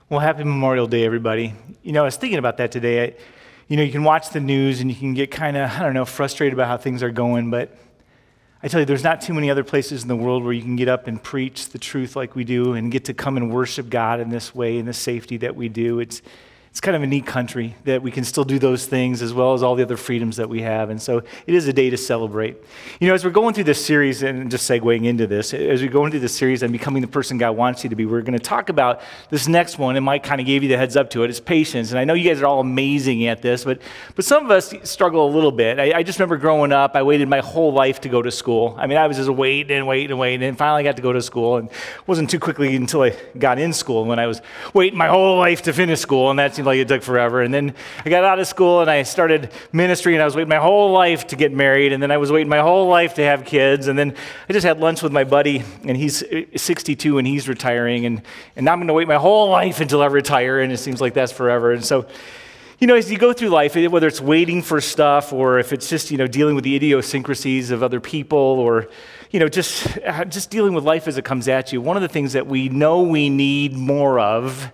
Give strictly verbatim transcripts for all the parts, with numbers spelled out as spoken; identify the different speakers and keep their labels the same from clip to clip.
Speaker 1: Well, happy Memorial Day, everybody. You know, I was thinking about that today. I, you know, you can watch the news and you can get kind of, I don't know, frustrated about how things are going, but I tell you, there's not too many other places in the world where you can get up and preach the truth like we do and get to come and worship God in this way, in the safety that we do. It's It's kind of a neat country that we can still do those things as well as all the other freedoms that we have. And so it is a day to celebrate. You know, as we're going through this series, and just segueing into this, as we're going through this series on becoming the person God wants you to be, we're going to talk about this next one, and Mike kind of gave you the heads up to it. It's patience. And I know you guys are all amazing at this, but but some of us struggle a little bit. I, I just remember growing up, I waited my whole life to go to school. I mean, I was just waiting and waiting and waiting, and finally got to go to school. And it wasn't too quickly until I got in school when I was waiting my whole life to finish school, and that seemed like it took forever. And then I got out of school and I started ministry, and I was waiting my whole life to get married, and then I was waiting my whole life to have kids, and then I just had lunch with my buddy, and he's sixty-two and he's retiring, and, and now I'm going to wait my whole life until I retire, and it seems like that's forever. And so, you know, as you go through life, whether it's waiting for stuff or if it's just, you know, dealing with the idiosyncrasies of other people, or, you know, just, just dealing with life as it comes at you, one of the things that we know we need more of,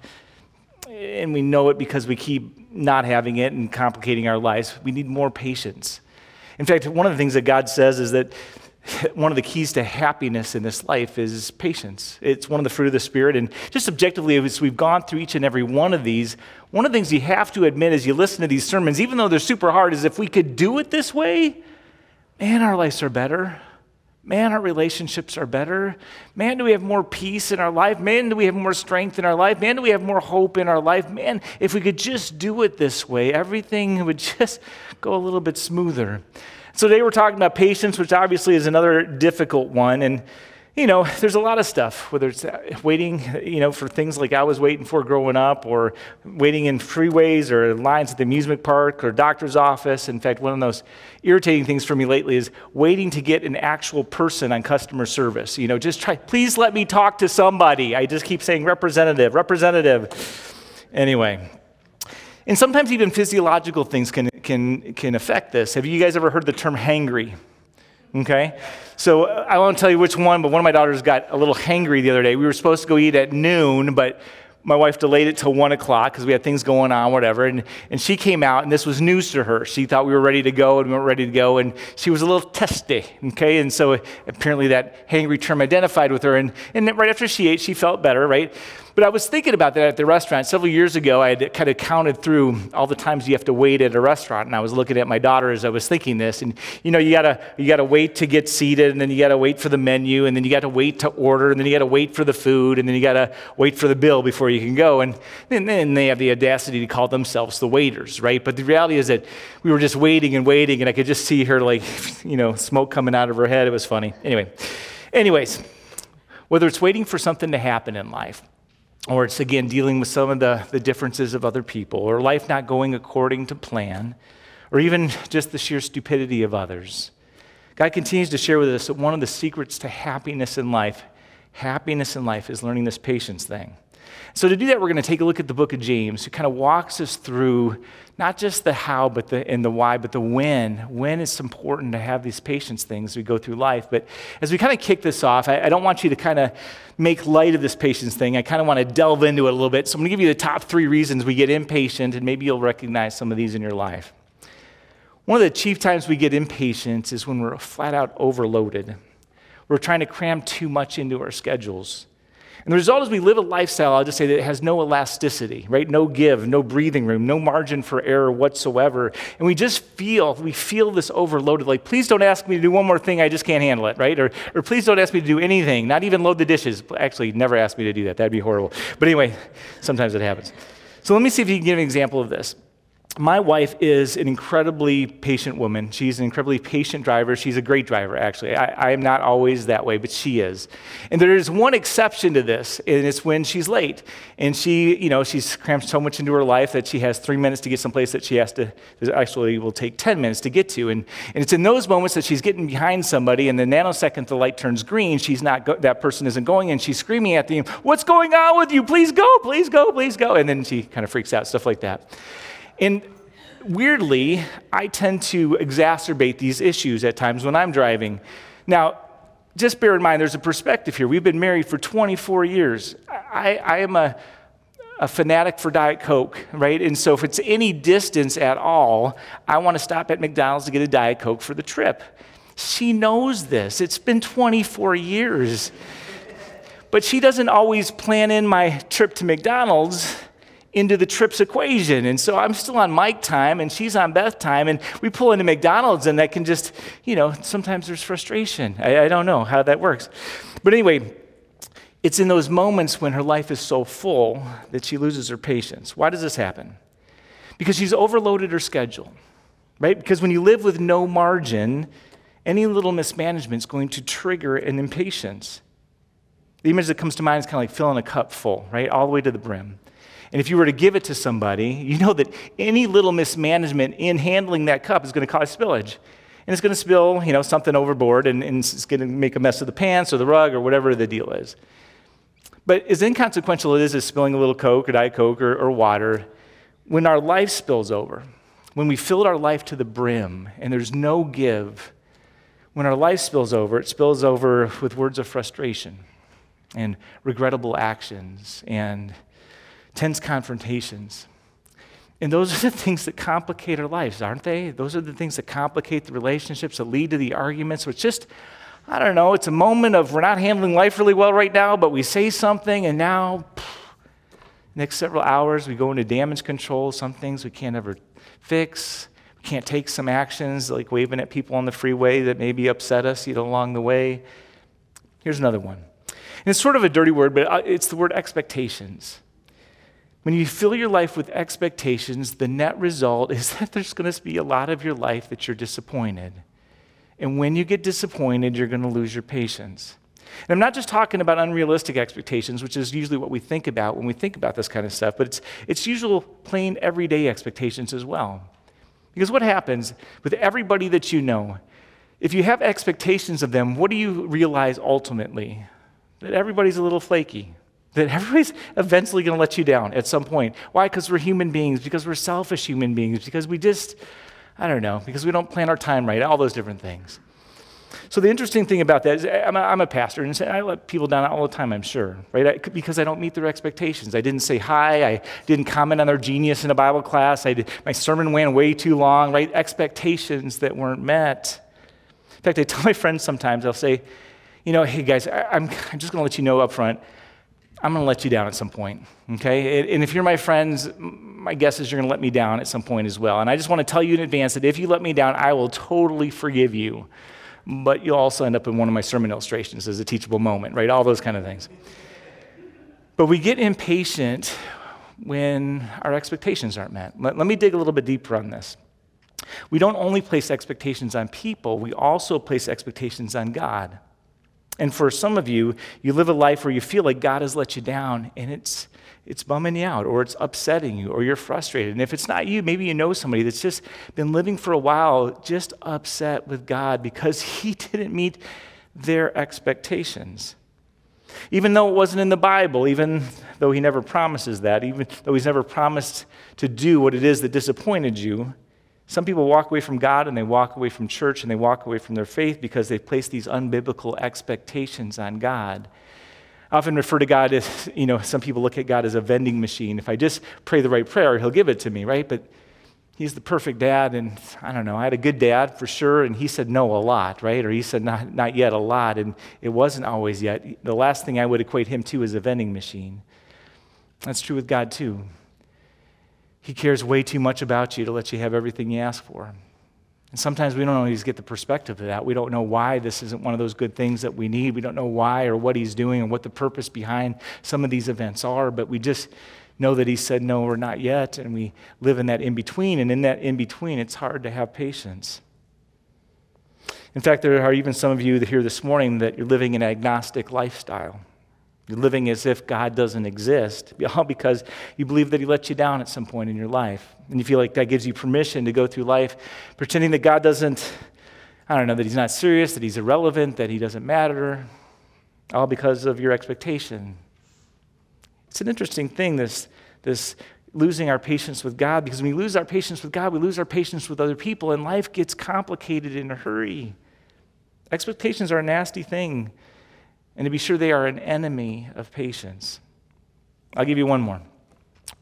Speaker 1: and we know it because we keep not having it and complicating our lives, we need more patience. In fact, one of the things that God says is that one of the keys to happiness in this life is patience. It's one of the fruit of the Spirit. And just objectively, as we've gone through each and every one of these, one of the things you have to admit as you listen to these sermons, even though they're super hard, is if we could do it this way, man, our lives are better. Man, our relationships are better. Man, do we have more peace in our life? Man, do we have more strength in our life? Man, do we have more hope in our life? Man, if we could just do it this way, everything would just go a little bit smoother. So today we're talking about patience, which obviously is another difficult one. And, you know, there's a lot of stuff, whether it's waiting, you know, for things like I was waiting for growing up, or waiting in freeways or lines at the amusement park or doctor's office. In fact, one of those irritating things for me lately is waiting to get an actual person on customer service. You know, just try, please let me talk to somebody. I just keep saying representative, representative. Anyway. And sometimes even physiological things can, can, can affect this. Have you guys ever heard the term hangry? Okay, so I won't tell you which one, but one of my daughters got a little hangry the other day. We were supposed to go eat at noon, but my wife delayed it till one o'clock because we had things going on, whatever, and, and she came out, and this was news to her. She thought we were ready to go, and we weren't ready to go, and she was a little testy, okay, and so apparently that hangry term identified with her, and, and right after she ate, she felt better, right? But I was thinking about that at the restaurant. Several years ago, I had kind of counted through all the times you have to wait at a restaurant, and I was looking at my daughter as I was thinking this, and you know, you gotta you gotta wait to get seated, and then you gotta wait for the menu, and then you gotta wait to order, and then you gotta wait for the food, and then you gotta wait for the bill before you can go, and then, then they have the audacity to call themselves the waiters, right? But the reality is that we were just waiting and waiting, and I could just see her like, you know, smoke coming out of her head. It was funny. Anyway, anyways, whether it's waiting for something to happen in life, or it's, again, dealing with some of the, the differences of other people, or life not going according to plan, or even just the sheer stupidity of others. God continues to share with us that one of the secrets to happiness in life, happiness in life is learning this patience thing. So to do that, we're going to take a look at the book of James, who kind of walks us through not just the how but the and the why, but the when. When it's important to have these patience things as we go through life. But as we kind of kick this off, I, I don't want you to kind of make light of this patience thing. I kind of want to delve into it a little bit. So I'm going to give you the top three reasons we get impatient, and maybe you'll recognize some of these in your life. One of the chief times we get impatient is when we're flat out overloaded. We're trying to cram too much into our schedules. And the result is we live a lifestyle, I'll just say, that it has no elasticity, right? No give, no breathing room, no margin for error whatsoever. And we just feel, we feel this overloaded, like, please don't ask me to do one more thing, I just can't handle it, right? Or, or please don't ask me to do anything, not even load the dishes. Actually, never ask me to do that, that'd be horrible. But anyway, sometimes it happens. So let me see if you can give an example of this. My wife is an incredibly patient woman. She's an incredibly patient driver. She's a great driver, actually. I, I am not always that way, but she is. And there is one exception to this, and it's when she's late. And she, you know, she's crammed so much into her life that she has three minutes to get someplace that she has to, actually will take ten minutes to get to. And, and it's in those moments that she's getting behind somebody, and the nanosecond the light turns green, she's not, go- that person isn't going, and she's screaming at them, what's going on with you? Please go, please go, please go. And then she kind of freaks out, stuff like that. And weirdly, I tend to exacerbate these issues at times when I'm driving. Now, just bear in mind, there's a perspective here. We've been married for twenty-four years. I, I am a, a fanatic for Diet Coke, right? And so if it's any distance at all, I want to stop at McDonald's to get a Diet Coke for the trip. She knows this. It's been twenty-four years. But she doesn't always plan in my trip to McDonald's into the trip's equation. And so I'm still on Mike time and she's on Beth time, and we pull into McDonald's, and that can just, you know, sometimes there's frustration. I, I don't know how that works. But anyway, it's in those moments when her life is so full that she loses her patience. Why does this happen? Because she's overloaded her schedule, right? Because when you live with no margin, any little mismanagement is going to trigger an impatience. The image that comes to mind is kind of like filling a cup full, right? All the way to the brim. And if you were to give it to somebody, you know that any little mismanagement in handling that cup is going to cause spillage. And it's going to spill, you know, something overboard, and, and it's going to make a mess of the pants or the rug or whatever the deal is. But as inconsequential it is as spilling a little Coke or Diet Coke or, or water, when our life spills over, when we filled our life to the brim and there's no give, when our life spills over, it spills over with words of frustration and regrettable actions and tense confrontations. And those are the things that complicate our lives, aren't they? Those are the things that complicate the relationships, that lead to the arguments. So it's just, I don't know, it's a moment of we're not handling life really well right now, but we say something, and now, pff, next several hours, we go into damage control. Some things we can't ever fix. We can't take some actions, like waving at people on the freeway that maybe upset us, you know, along the way. Here's another one. And it's sort of a dirty word, but it's the word expectations. When you fill your life with expectations, the net result is that there's going to be a lot of your life that you're disappointed. And when you get disappointed, you're going to lose your patience. And I'm not just talking about unrealistic expectations, which is usually what we think about when we think about this kind of stuff, but it's, it's usual plain everyday expectations as well. Because what happens with everybody that you know, if you have expectations of them, what do you realize ultimately? That everybody's a little flaky. That everybody's eventually going to let you down at some point. Why? Because we're human beings, because we're selfish human beings, because we just, I don't know, because we don't plan our time right, all those different things. So the interesting thing about that is I'm a, I'm a pastor, and I let people down all the time, I'm sure, right? I, because I don't meet their expectations. I didn't say hi. I didn't comment on their genius in a Bible class. I did, my sermon went way too long, right? Expectations that weren't met. In fact, I tell my friends sometimes, I'll say, you know, hey guys, I, I'm, I'm just going to let you know up front, I'm going to let you down at some point, okay? And if you're my friends, my guess is you're going to let me down at some point as well. And I just want to tell you in advance that if you let me down, I will totally forgive you. But you'll also end up in one of my sermon illustrations as a teachable moment, right? All those kind of things. But we get impatient when our expectations aren't met. Let, let me dig a little bit deeper on this. We don't only place expectations on people, we also place expectations on God. And for some of you, you live a life where you feel like God has let you down, and it's it's bumming you out, or it's upsetting you, or you're frustrated. And if it's not you, maybe you know somebody that's just been living for a while just upset with God because he didn't meet their expectations. Even though it wasn't in the Bible, even though he never promises that, even though he's never promised to do what it is that disappointed you, some people walk away from God and they walk away from church and they walk away from their faith because they've placed these unbiblical expectations on God. I often refer to God as, you know, some people look at God as a vending machine. If I just pray the right prayer, he'll give it to me, right? But he's the perfect dad, and I don't know, I had a good dad for sure, and he said no a lot, right? Or he said not, not yet a lot, and it wasn't always yet. The last thing I would equate him to is a vending machine. That's true with God too. He cares way too much about you to let you have everything you ask for. And sometimes we don't always get the perspective of that. We don't know why this isn't one of those good things that we need. We don't know why or what he's doing and what the purpose behind some of these events are, but we just know that he said no or not yet, and we live in that in-between, and in that in-between, it's hard to have patience. In fact, there are even some of you that here this morning that you're living an agnostic lifestyle. You're living as if God doesn't exist, all because you believe that he let you down at some point in your life. And you feel like that gives you permission to go through life pretending that God doesn't, I don't know, that he's not serious, that he's irrelevant, that he doesn't matter, all because of your expectation. It's an interesting thing, this, this losing our patience with God, because when we lose our patience with God, we lose our patience with other people, and life gets complicated in a hurry. Expectations are a nasty thing. And to be sure, they are an enemy of patience. I'll give you one more.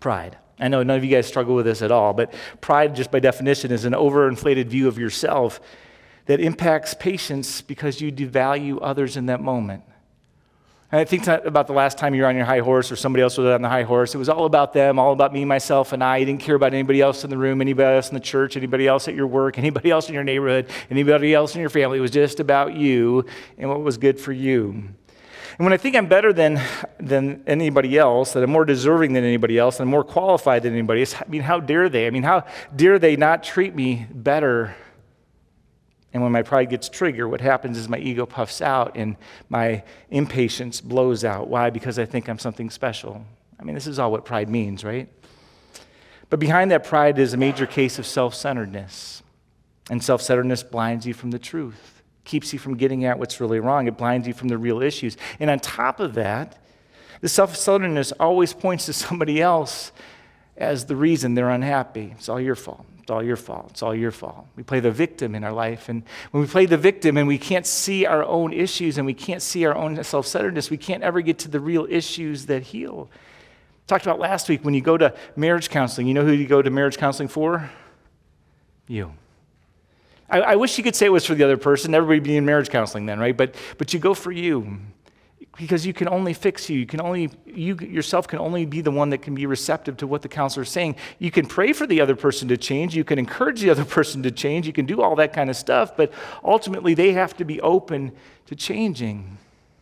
Speaker 1: Pride. I know none of you guys struggle with this at all, but pride, just by definition, is an overinflated view of yourself that impacts patience because you devalue others in that moment. And I think about the last time you were on your high horse or somebody else was on the high horse. It was all about them, all about me, myself, and I. You didn't care about anybody else in the room, anybody else in the church, anybody else at your work, anybody else in your neighborhood, anybody else in your family. It was just about you and what was good for you. And when I think I'm better than, than anybody else, that I'm more deserving than anybody else, and I'm more qualified than anybody else, I mean, how dare they? I mean, how dare they not treat me better? And when my pride gets triggered, what happens is my ego puffs out and my impatience blows out. Why? Because I think I'm something special. I mean, this is all what pride means, right? But behind that pride is a major case of self-centeredness. And self-centeredness blinds you from the truth, keeps you from getting at what's really wrong. It blinds you from the real issues. And on top of that, the self-centeredness always points to somebody else as the reason they're unhappy. It's all your fault. It's all your fault. It's all your fault. We play the victim in our life. And when we play the victim and we can't see our own issues and we can't see our own self-centeredness, we can't ever get to the real issues that heal. Talked about last week when you go to marriage counseling. You know who you go to marriage counseling for? You. I, I wish you could say it was for the other person. Everybody be in marriage counseling then, right? But but you go for you. Because you can only fix you. You can only, you yourself can only be the one that can be receptive to what the counselor is saying. You can pray for the other person to change. You can encourage the other person to change. You can do all that kind of stuff, but ultimately they have to be open to changing.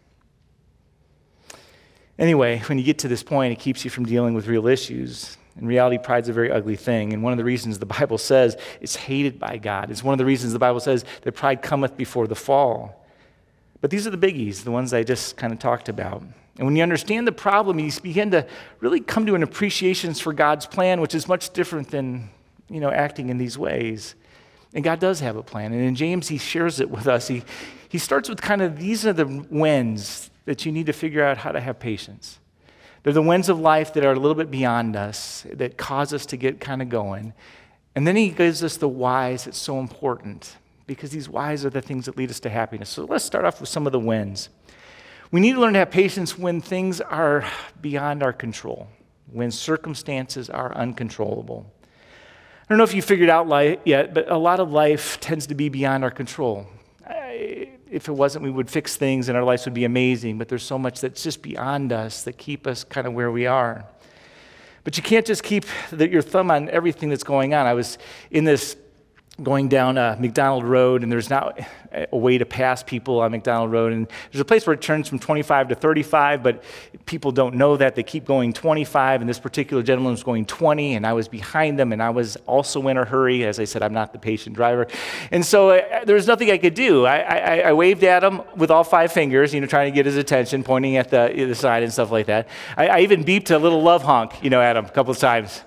Speaker 1: Anyway, when you get to this point, it keeps you from dealing with real issues. In reality, pride's a very ugly thing, and one of the reasons the Bible says it's hated by God. It's one of the reasons the Bible says that pride cometh before the fall. But these are the biggies, the ones I just kind of talked about. And when you understand the problem, you begin to really come to an appreciation for God's plan, which is much different than, you know, acting in these ways. And God does have a plan. And in James, he shares it with us. He, he starts with kind of, these are the whens that you need to figure out how to have patience. They're the whens of life that are a little bit beyond us, that cause us to get kind of going. And then he gives us the whys that's so important, because these whys are the things that lead us to happiness. So let's start off with some of the whens. We need to learn to have patience when things are beyond our control, when circumstances are uncontrollable. I don't know if you figured out life yet, but a lot of life tends to be beyond our control. I, if it wasn't, we would fix things and our lives would be amazing, but there's so much that's just beyond us that keep us kind of where we are. But you can't just keep the, your thumb on everything that's going on. I was in this going down uh, McDonald Road, and there's now a way to pass people on McDonald Road, and there's a place where it turns from twenty-five to thirty-five, but people don't know that. They keep going twenty-five, and this particular gentleman was going twenty, and I was behind them, and I was also in a hurry. As I said, I'm not the patient driver. And so uh, there was nothing I could do. I, I, I waved at him with all five fingers, you know, trying to get his attention, pointing at the, the sign and stuff like that. I, I even beeped a little love honk, you know, at him a couple of times.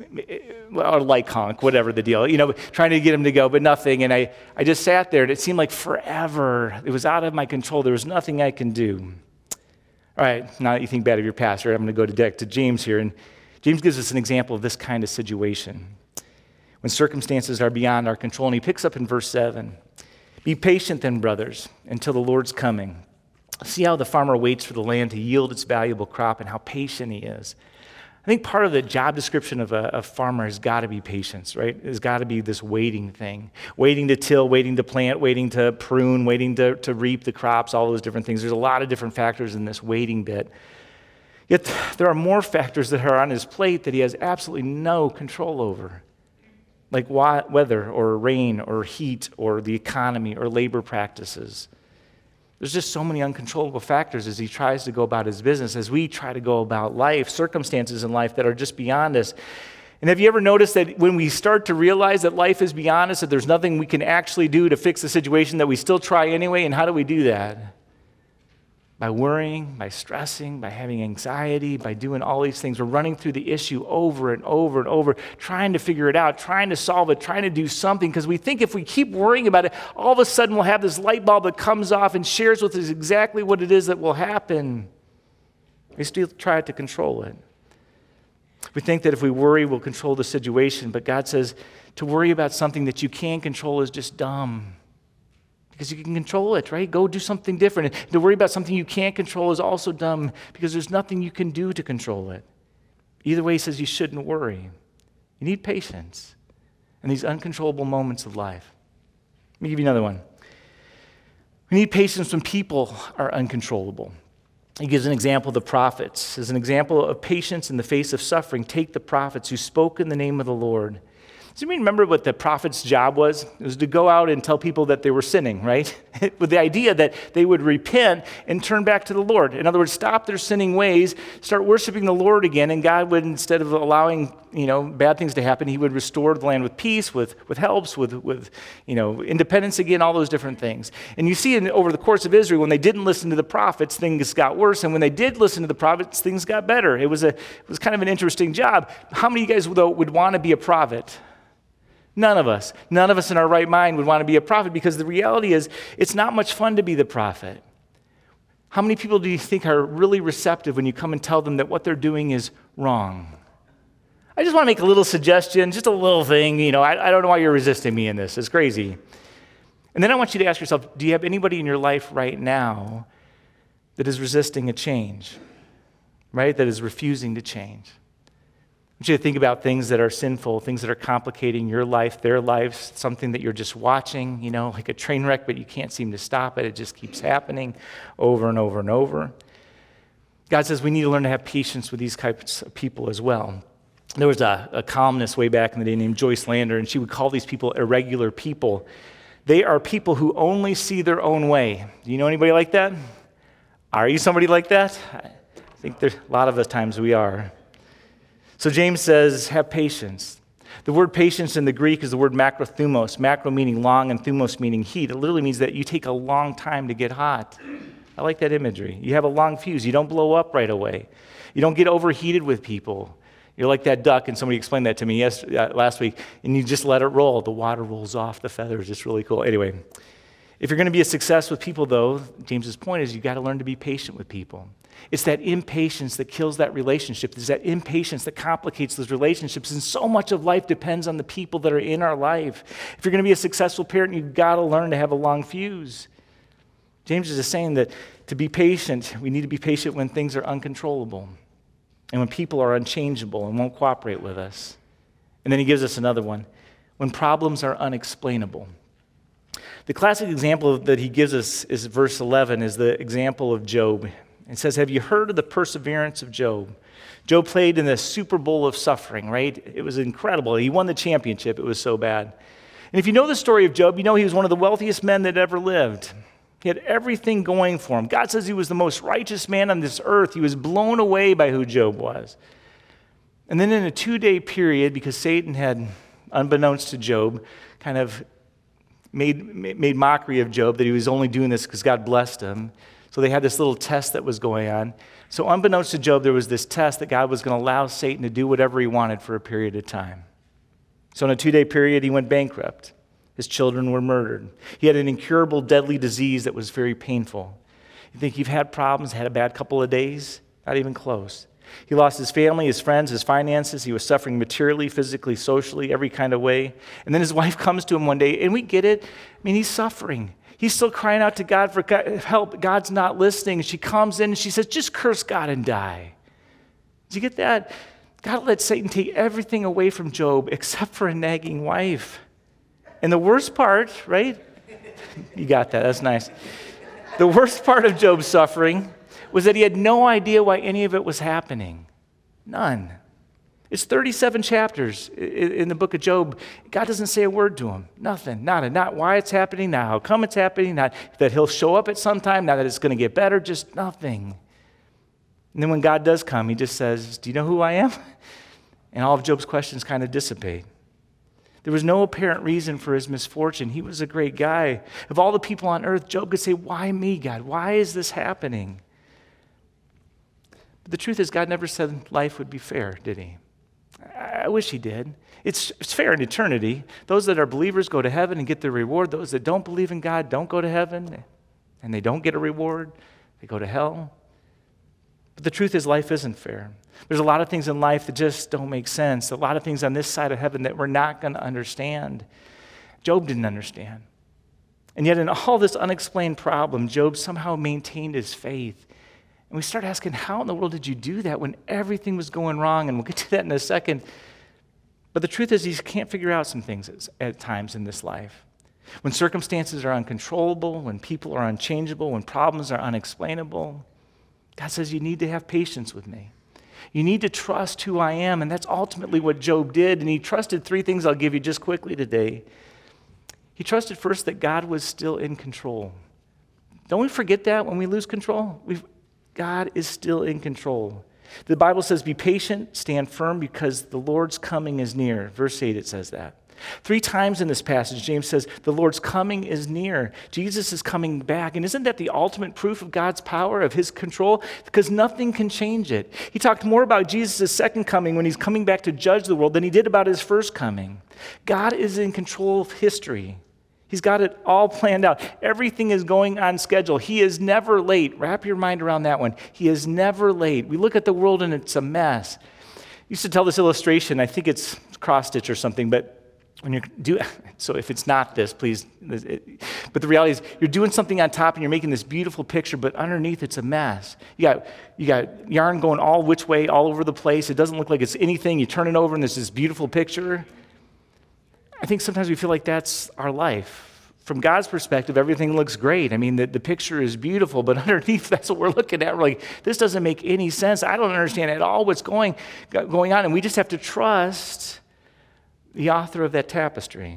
Speaker 1: Or like honk, whatever the deal, you know, trying to get him to go, but nothing. And I, I just sat there, and it seemed like forever. It was out of my control. There was nothing I can do. All right, now that you think bad of your pastor, I'm going to go to, deck to James here. And James gives us an example of this kind of situation, when circumstances are beyond our control. And he picks up in verse seven. Be patient then, brothers, until the Lord's coming. See how the farmer waits for the land to yield its valuable crop and how patient he is. I think part of the job description of a, a farmer has got to be patience, right? It's got to be this waiting thing. Waiting to till, waiting to plant, waiting to prune, waiting to, to reap the crops, all those different things. There's a lot of different factors in this waiting bit. Yet there are more factors that are on his plate that he has absolutely no control over, like weather or rain or heat or the economy or labor practices. There's just so many uncontrollable factors as he tries to go about his business, as we try to go about life, circumstances in life that are just beyond us. And have you ever noticed that when we start to realize that life is beyond us, that there's nothing we can actually do to fix the situation, that we still try anyway? And how do we do that? By worrying, by stressing, by having anxiety, by doing all these things. We're running through the issue over and over and over, trying to figure it out, trying to solve it, trying to do something, because we think if we keep worrying about it, all of a sudden we'll have this light bulb that comes off and shares with us exactly what it is that will happen. We still try to control it. We think that if we worry, we'll control the situation, but God says to worry about something that you can't control is just dumb. Because you can control it, right? Go do something different. And to worry about something you can't control is also dumb, because there's nothing you can do to control it. Either way, he says you shouldn't worry. You need patience in these uncontrollable moments of life. Let me give you another one. We need patience when people are uncontrollable. He gives an example of the prophets. As an example of patience in the face of suffering, take the prophets who spoke in the name of the Lord. Does anybody remember what the prophet's job was? It was to go out and tell people that they were sinning, right? With the idea that they would repent and turn back to the Lord. In other words, stop their sinning ways, start worshiping the Lord again, and God would, instead of allowing, you know, bad things to happen, he would restore the land with peace, with, with helps, with, with, you know, independence again, all those different things. And you see in, over the course of Israel, when they didn't listen to the prophets, things got worse. And when they did listen to the prophets, things got better. It was, a, it was kind of an interesting job. How many of you guys, though, would want to be a prophet? None of us. None of us in our right mind would want to be a prophet, because the reality is it's not much fun to be the prophet. How many people do you think are really receptive when you come and tell them that what they're doing is wrong? I just want to make a little suggestion, just a little thing. You know, I, I don't know why you're resisting me in this. It's crazy. And then I want you to ask yourself, do you have anybody in your life right now that is resisting a change, right? That is refusing to change? I want you to think about things that are sinful, things that are complicating your life, their lives, something that you're just watching, you know, like a train wreck, but you can't seem to stop it. It just keeps happening over and over and over. God says we need to learn to have patience with these types of people as well. There was a, a columnist way back in the day named Joyce Lander, and she would call these people irregular people. They are people who only see their own way. Do you know anybody like that? Are you somebody like that? I think there's a lot of the times we are. So James says, have patience. The word patience in the Greek is the word makrothumos, macro meaning long and thumos meaning heat. It literally means that you take a long time to get hot. I like that imagery. You have a long fuse. You don't blow up right away. You don't get overheated with people. You're like that duck, and somebody explained that to me yes, uh, last week, and you just let it roll. The water rolls off the feathers. It's really cool. Anyway, if you're going to be a success with people, though, James's point is you've got to learn to be patient with people. It's that impatience that kills that relationship. It's that impatience that complicates those relationships. And so much of life depends on the people that are in our life. If you're going to be a successful parent, you've got to learn to have a long fuse. James is just saying that to be patient, we need to be patient when things are uncontrollable and when people are unchangeable and won't cooperate with us. And then he gives us another one, when problems are unexplainable. The classic example that he gives us is verse eleven, is the example of Job. It says, have you heard of the perseverance of Job? Job played in the Super Bowl of suffering, right? It was incredible. He won the championship. It was so bad. And if you know the story of Job, you know he was one of the wealthiest men that ever lived. He had everything going for him. God says he was the most righteous man on this earth. He was blown away by who Job was. And then in a two-day period, because Satan had, unbeknownst to Job, kind of made, made mockery of Job, that he was only doing this because God blessed him. So they had this little test that was going on. So unbeknownst to Job, there was this test that God was going to allow Satan to do whatever he wanted for a period of time. So in a two-day period, he went bankrupt. His children were murdered. He had an incurable, deadly disease that was very painful. You think you've had problems, had a bad couple of days? Not even close. He lost his family, his friends, his finances. He was suffering materially, physically, socially, every kind of way. And then his wife comes to him one day, and we get it. I mean, he's suffering. He's still crying out to God for help. God's not listening. She comes in and she says, just curse God and die. Did you get that? God let Satan take everything away from Job except for a nagging wife. And the worst part, right? You got that. That's nice. The worst part of Job's suffering was that he had no idea why any of it was happening. None. It's thirty-seven chapters in the book of Job. God doesn't say a word to him. Nothing. Nada. Not why it's happening, not how come it's happening, not that he'll show up at some time, not that it's going to get better, just nothing. And then when God does come, he just says, do you know who I am? And all of Job's questions kind of dissipate. There was no apparent reason for his misfortune. He was a great guy. Of all the people on earth, Job could say, why me, God? Why is this happening? But the truth is, God never said life would be fair, did he? I wish he did. It's, it's fair in eternity. Those that are believers go to heaven and get their reward. Those that don't believe in God don't go to heaven, and they don't get a reward. They go to hell. But the truth is, life isn't fair. There's a lot of things in life that just don't make sense. A lot of things on this side of heaven that we're not going to understand. Job didn't understand. And yet in all this unexplained problem, Job somehow maintained his faith. And we start asking, how in the world did you do that when everything was going wrong? And we'll get to that in a second. But the truth is, he can't figure out some things at, at times in this life. When circumstances are uncontrollable, when people are unchangeable, when problems are unexplainable, God says, you need to have patience with me. You need to trust who I am, and that's ultimately what Job did. And he trusted three things I'll give you just quickly today. He trusted first that God was still in control. Don't we forget that when we lose control? We've, God is still in control. The Bible says, be patient, stand firm, because the Lord's coming is near. Verse eight, it says that. Three times in this passage, James says, the Lord's coming is near. Jesus is coming back. And isn't that the ultimate proof of God's power, of his control? Because nothing can change it. He talked more about Jesus' second coming when he's coming back to judge the world than he did about his first coming. God is in control of history. He's got it all planned out. Everything is going on schedule. He is never late. Wrap your mind around that one. He is never late. We look at the world and it's a mess. I used to tell this illustration. I think it's cross-stitch or something, but when you're do so if it's not this, please. It, but the reality is you're doing something on top and you're making this beautiful picture, but underneath it's a mess. You got you got yarn going all which way, all over the place. It doesn't look like it's anything. You turn it over and there's this beautiful picture. I think sometimes we feel like that's our life. From God's perspective, everything looks great. I mean, the, the picture is beautiful, but underneath, that's what we're looking at. We're like, this doesn't make any sense. I don't understand at all what's going, going on. And we just have to trust the author of that tapestry.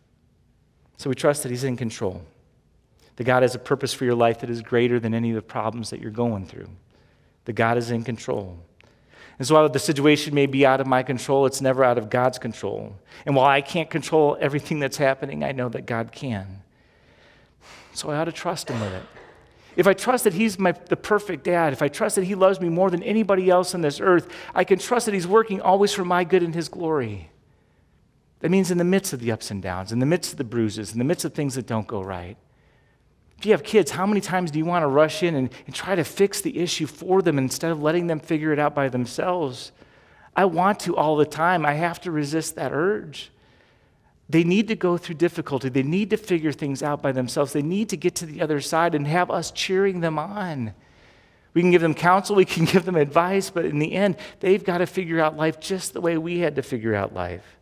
Speaker 1: So we trust that he's in control, that God has a purpose for your life that is greater than any of the problems that you're going through, that God is in control. And so while the situation may be out of my control, it's never out of God's control. And while I can't control everything that's happening, I know that God can. So I ought to trust him with it. If I trust that he's my, the perfect dad, if I trust that he loves me more than anybody else on this earth, I can trust that he's working always for my good and his glory. That means in the midst of the ups and downs, in the midst of the bruises, in the midst of things that don't go right. If you have kids, how many times do you want to rush in and, and try to fix the issue for them instead of letting them figure it out by themselves? I want to all the time. I have to resist that urge. They need to go through difficulty. They need to figure things out by themselves. They need to get to the other side and have us cheering them on. We can give them counsel, we can give them advice, but in the end, they've got to figure out life just the way we had to figure out life.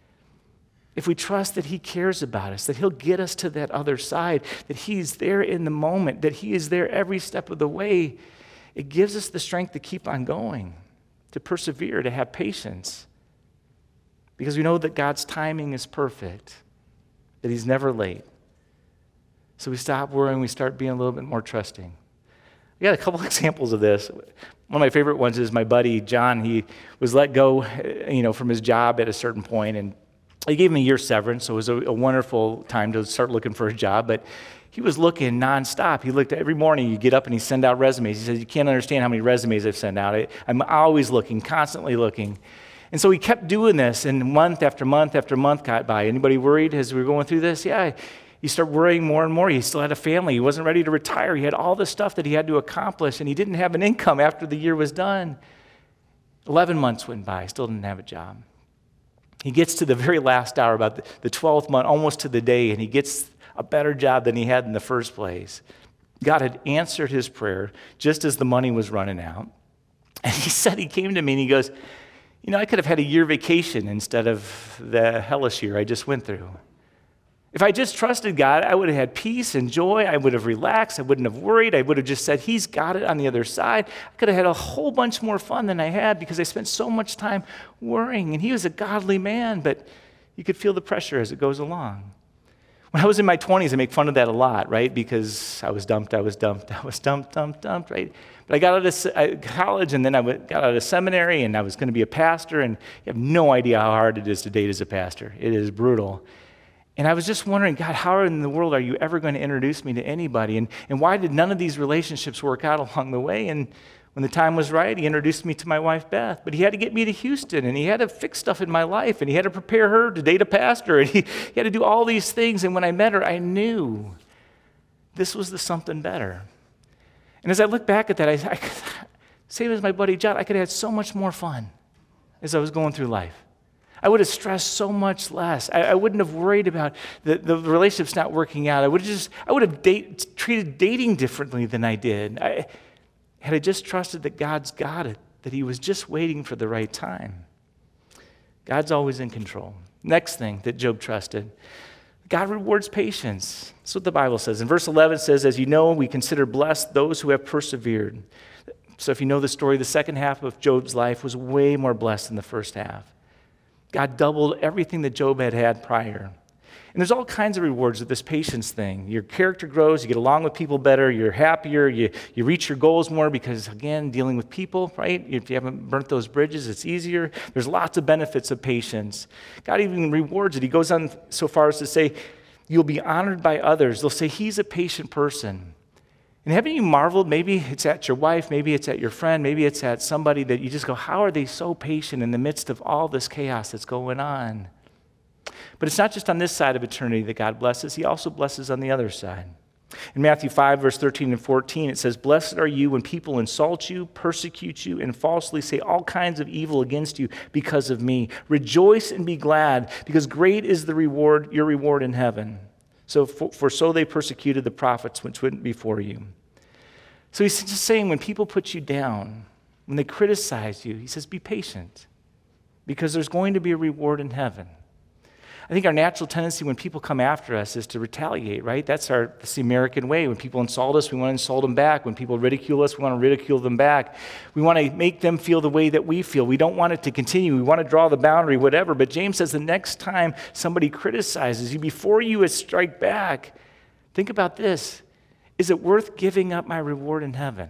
Speaker 1: If we trust that he cares about us, that he'll get us to that other side, that he's there in the moment, that he is there every step of the way, it gives us the strength to keep on going, to persevere, to have patience. Because we know that God's timing is perfect, that he's never late. So we stop worrying, we start being a little bit more trusting. I got a couple examples of this. One of my favorite ones is my buddy John. He was let go, you know, from his job at a certain point, and they gave him a year severance, so it was a, a wonderful time to start looking for a job, but he was looking nonstop. He looked every morning, you get up and he send out resumes. He says, you can't understand how many resumes I've sent out. I, I'm always looking, constantly looking. And so he kept doing this, and month after month after month got by. Anybody worried as we were going through this? Yeah, you start worrying more and more. He still had a family. He wasn't ready to retire. He had all this stuff that he had to accomplish, and he didn't have an income after the year was done. Eleven months went by, still didn't have a job. He gets to the very last hour, about the twelfth month, almost to the day, and he gets a better job than he had in the first place. God had answered his prayer just as the money was running out. And he said, he came to me and he goes, you know, I could have had a year vacation instead of the hellish year I just went through. If I just trusted God, I would have had peace and joy. I would have relaxed. I wouldn't have worried. I would have just said, he's got it on the other side. I could have had a whole bunch more fun than I had because I spent so much time worrying. And he was a godly man, but you could feel the pressure as it goes along. When I was in my twenties, I make fun of that a lot, right? Because I was dumped, I was dumped, I was dumped, dumped, dumped, right? But I got out of college, and then I got out of seminary, and I was going to be a pastor, and you have no idea how hard it is to date as a pastor. It is brutal. And I was just wondering, God, how in the world are you ever going to introduce me to anybody? And, and why did none of these relationships work out along the way? And when the time was right, he introduced me to my wife, Beth. But he had to get me to Houston, and he had to fix stuff in my life, and he had to prepare her to date a pastor, and he, he had to do all these things. And when I met her, I knew this was the something better. And as I look back at that, I, I same as my buddy John, I could have had so much more fun as I was going through life. I would have stressed so much less. I, I wouldn't have worried about the, the relationships not working out. I would have just, I would have date, treated dating differently than I did. I, had I just trusted that God's got it, that he was just waiting for the right time. God's always in control. Next thing that Job trusted, God rewards patience. That's what the Bible says. In verse eleven it says, as you know, we consider blessed those who have persevered. So if you know the story, the second half of Job's life was way more blessed than the first half. God doubled everything that Job had had prior. And there's all kinds of rewards with this patience thing. Your character grows, you get along with people better, you're happier, you, you reach your goals more because, again, dealing with people, right? If you haven't burnt those bridges, it's easier. There's lots of benefits of patience. God even rewards it. He goes on so far as to say, you'll be honored by others. They'll say, he's a patient person. And haven't you marveled? Maybe it's at your wife, maybe it's at your friend, maybe it's at somebody that you just go, how are they so patient in the midst of all this chaos that's going on? But it's not just on this side of eternity that God blesses. He also blesses on the other side. In Matthew five, verse thirteen and fourteen, it says, blessed are you when people insult you, persecute you, and falsely say all kinds of evil against you because of me. Rejoice and be glad, because great is the reward, your reward in heaven. So for, for so they persecuted the prophets which went before you. So he's just saying when people put you down, when they criticize you, he says, be patient, because there's going to be a reward in heaven. I think our natural tendency when people come after us is to retaliate, right? That's our that's the American way. When people insult us, we want to insult them back. When people ridicule us, we want to ridicule them back. We want to make them feel the way that we feel. We don't want it to continue. We want to draw the boundary, whatever. But James says the next time somebody criticizes you, before you strike back, think about this. Is it worth giving up my reward in heaven?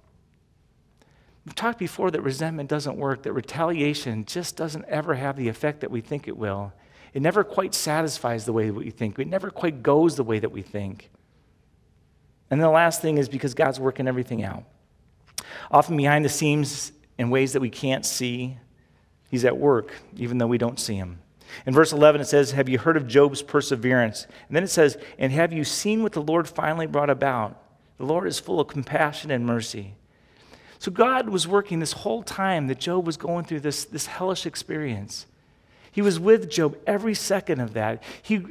Speaker 1: We've talked before that resentment doesn't work, that retaliation just doesn't ever have the effect that we think it will. It never quite satisfies the way that we think. It never quite goes the way that we think. And the last thing is because God's working everything out. Often behind the scenes, in ways that we can't see, he's at work, even though we don't see him. In verse eleven, it says, have you heard of Job's perseverance? And then it says, and have you seen what the Lord finally brought about? The Lord is full of compassion and mercy. So God was working this whole time that Job was going through this, this hellish experience. He was with Job every second of that. He,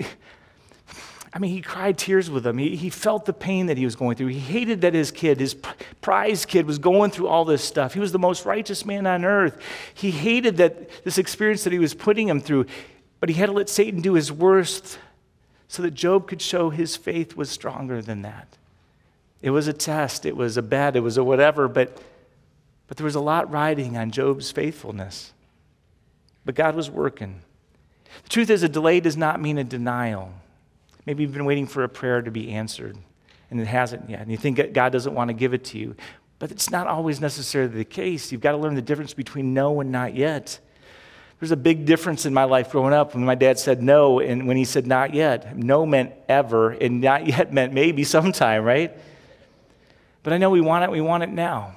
Speaker 1: I mean, he cried tears with him. He, he felt the pain that he was going through. He hated that his kid, his prized kid, was going through all this stuff. He was the most righteous man on earth. He hated that this experience that he was putting him through, but he had to let Satan do his worst so that Job could show his faith was stronger than that. It was a test. It was a bet. It was a whatever, but, but there was a lot riding on Job's faithfulness. But God was working. The truth is, a delay does not mean a denial. Maybe you've been waiting for a prayer to be answered, and it hasn't yet, and you think that God doesn't want to give it to you. But it's not always necessarily the case. You've got to learn the difference between no and not yet. There's a big difference in my life growing up when my dad said no, and when he said not yet. No meant ever, and not yet meant maybe sometime, right? But I know we want it, we want it now.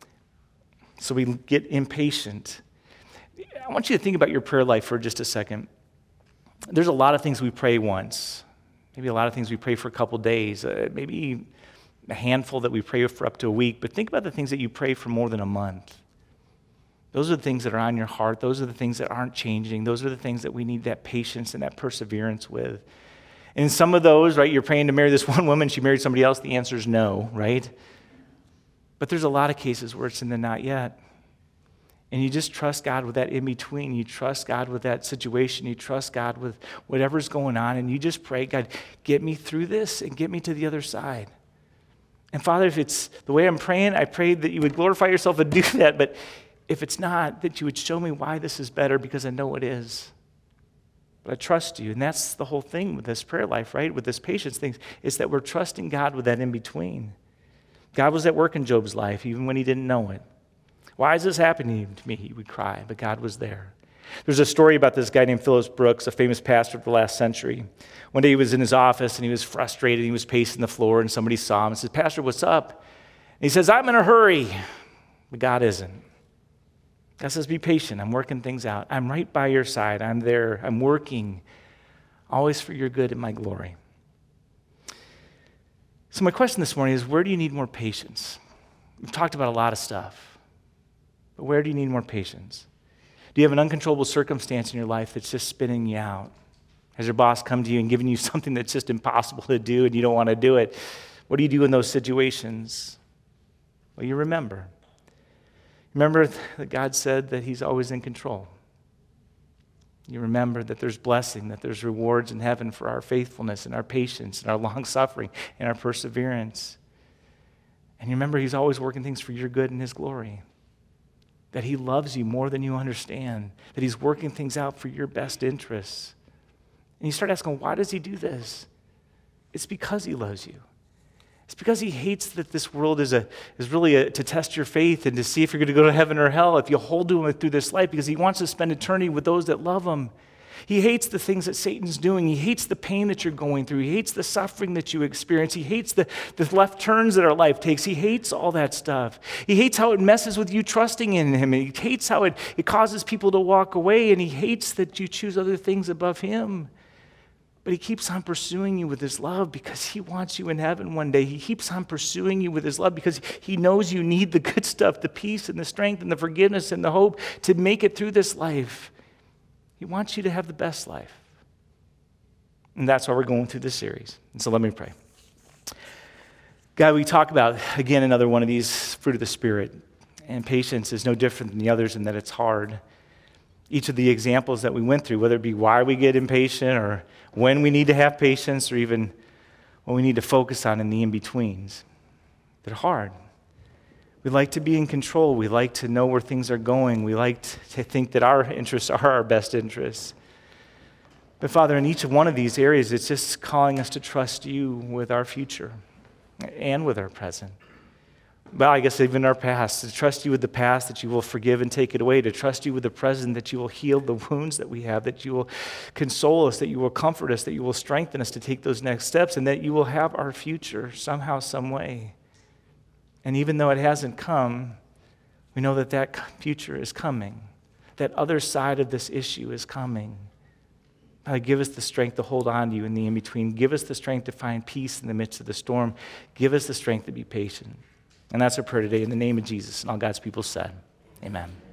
Speaker 1: So we get impatient. I want you to think about your prayer life for just a second. There's a lot of things we pray once. Maybe a lot of things we pray for a couple days. Uh, maybe a handful that we pray for up to a week. But think about the things that you pray for more than a month. Those are the things that are on your heart. Those are the things that aren't changing. Those are the things that we need that patience and that perseverance with. And in some of those, right, you're praying to marry this one woman, she married somebody else, the answer is no, right? But there's a lot of cases where it's in the not yet. And you just trust God with that in between. You trust God with that situation. You trust God with whatever's going on. And you just pray, God, get me through this and get me to the other side. And Father, if it's the way I'm praying, I pray that you would glorify yourself and do that. But if it's not, that you would show me why this is better, because I know it is. But I trust you. And that's the whole thing with this prayer life, right? With this patience thing, is that we're trusting God with that in between. God was at work in Job's life, even when he didn't know it. Why is this happening to me? He would cry, but God was there. There's a story about this guy named Phillips Brooks, a famous pastor of the last century. One day he was in his office and he was frustrated. He was pacing the floor and somebody saw him and said, Pastor, what's up? And he says, I'm in a hurry, but God isn't. God says, be patient. I'm working things out. I'm right by your side. I'm there. I'm working, always for your good and my glory. So my question this morning is, where do you need more patience? We've talked about a lot of stuff. But where do you need more patience? Do you have an uncontrollable circumstance in your life that's just spinning you out? Has your boss come to you and given you something that's just impossible to do and you don't want to do it? What do you do in those situations? Well, you remember. Remember that God said that he's always in control. You remember that there's blessing, that there's rewards in heaven for our faithfulness and our patience and our long-suffering and our perseverance. And you remember he's always working things for your good and his glory. That he loves you more than you understand. That he's working things out for your best interests. And you start asking, why does he do this? It's because he loves you. It's because he hates that this world is a is really a, to test your faith and to see if you're going to go to heaven or hell, if you hold to him through this life, because he wants to spend eternity with those that love him. He hates the things that Satan's doing. He hates the pain that you're going through. He hates the suffering that you experience. He hates the, the left turns that our life takes. He hates all that stuff. He hates how it messes with you trusting in him. And he hates how it, it causes people to walk away. And he hates that you choose other things above him. But he keeps on pursuing you with his love because he wants you in heaven one day. He keeps on pursuing you with his love because he knows you need the good stuff, the peace and the strength and the forgiveness and the hope to make it through this life. He wants you to have the best life. And that's why we're going through this series. And so let me pray. God, we talk about, again, another one of these fruit of the Spirit. And patience is no different than the others in that it's hard. Each of the examples that we went through, whether it be why we get impatient or when we need to have patience or even what we need to focus on in the in-betweens, they're hard. We like to be in control. We like to know where things are going. We like to think that our interests are our best interests. But Father, in each one of these areas, it's just calling us to trust you with our future and with our present. Well, I guess even our past, to trust you with the past, that you will forgive and take it away, to trust you with the present, that you will heal the wounds that we have, that you will console us, that you will comfort us, that you will strengthen us to take those next steps, and that you will have our future somehow, some way. And even though it hasn't come, we know that that future is coming. That other side of this issue is coming. God, give us the strength to hold on to you in the in-between. Give us the strength to find peace in the midst of the storm. Give us the strength to be patient. And that's our prayer today in the name of Jesus. And all God's people said, amen.